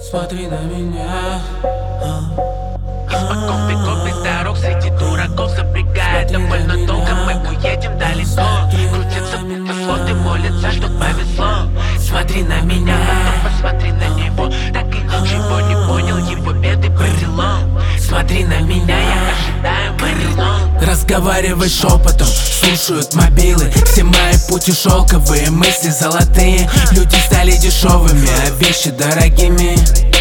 Смотри на меня. Испокон веков без дорог среди дураков запрягает. Довольно долго мы уедем далеко. Крутятся птицеслоты, молятся, что повезло. Смотри на меня, потом посмотри на него. Так и ничего не понял, его беды перелом. Смотри на меня, я ожидаю Марилон. Разговаривай шепотом, слушают мобилы. Все мои пути шелковые, мысли золотые. Люди стали дешевыми, а вещи дорогими.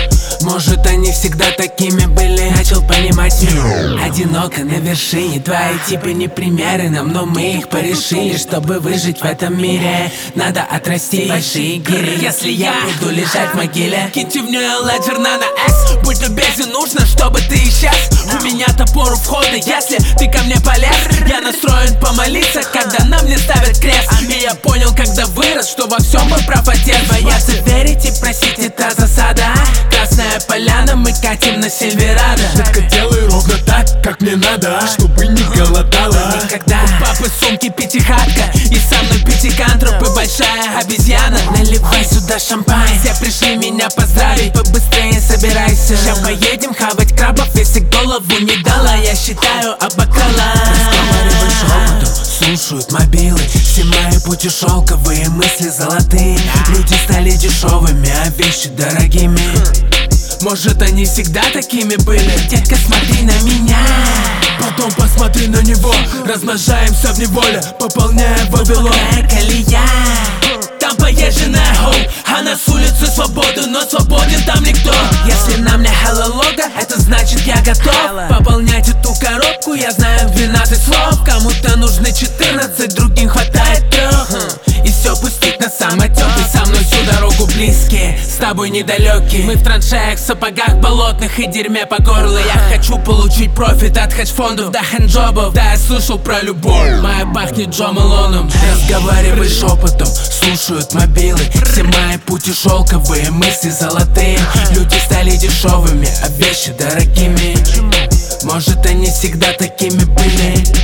Может, они всегда такими были. Начал понимать мир. Одиноко на вершине. Твои типы не примеры нам, но мы их порешили. Чтобы выжить в этом мире, надо отрасти большие гири. Если я буду лежать в могиле, киньте в нее леджер на X. Будь любезен, нужно, чтобы ты исчез. У меня топор у входа, если ты ко мне полез. Я настроен помолиться, когда на мне ставят крест. И я понял, когда вырос, что во всем мой прав отец. Бояться верить и просить — это засада. Красная поляна, мы катим на Сильверадо. Детка, делай ровно так, как мне надо, чтобы не голодала Никогда. У папы сумки пятихатка, и со мной пятикантроп и большая обезьяна. Наливай сюда шампань, все пришли меня поздравить. Побыстрее собирайся, сейчас поедем хавать крабов. Если голову не дала, я считаю обокала. Разговаривай шепотом, слушают мобилы. Все мои пути шелковые, мысли золотые. Люди стали дешевыми, а вещи дорогими. Может, они всегда такими были. Детка, смотри на меня. Потом посмотри на него. Размножаемся в неволе, пополняя Вавилон. Колея, там поезженная хоу, а на с улицы свободы, но свободен там никто. Если на мне hello лого, это значит я готов пополнять эту коробку. Я знаю 12 слов. Кому-то нужны 14, другим хватает 3. И все пустить на самотек. И со мной всю дорогу близкие, с тобой недалекие. Мы в траншеях, сапогах болотных и дерьме по горло. Я хочу получить профит от хедж-фондов до хэнджобов. Да, я слышал про любовь, моя пахнет Джо Малоном. Разговаривай шепотом, слушают мобилы. Все мои пути шелковые, мысли золотые. Люди стали дешевыми, а вещи дорогими. Может, они всегда такими были.